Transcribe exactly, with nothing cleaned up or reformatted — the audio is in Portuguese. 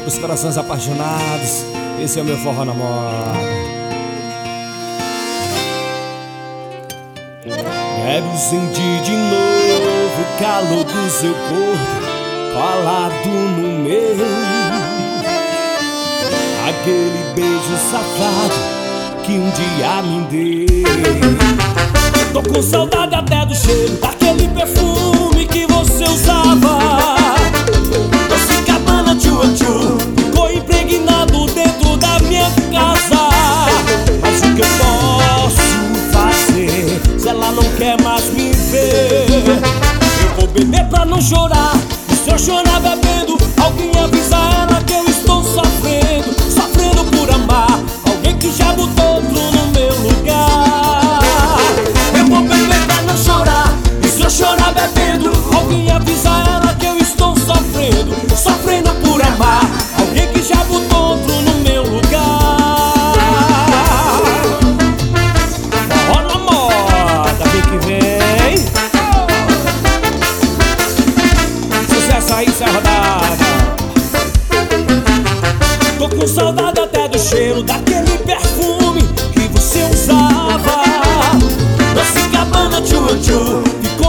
Os corações apaixonados, esse é o meu forró na moda. Quero sentir de novo o calor do seu corpo colado no meu, aquele beijo safado que um dia me deu. Tô com saudade até do cheiro daquele perfume que você usava. Doce Cabana Tchua Tchu ficou impregnado dentro da minha casa. Mas o que eu posso fazer se ela não quer mais me ver? Eu vou beber pra não chorar, e se eu chorar bebendo, alguém avisa ela que eu estou sofrendo, sofrendo por amar alguém que já botou outro no meu lugar. Eu vou beber pra não chorar, e se eu chorar bebendo, alguém avisa ela que eu estou sofrendo, sofrendo por amar alguém que já botou outro no meu lugar. Forró na moda, vem que vem. Sucesso aí, Serra d'Água. Tô com saudade até do cheiro daquele perfume que você usava. Doce Cabana Tchua Tchu ficou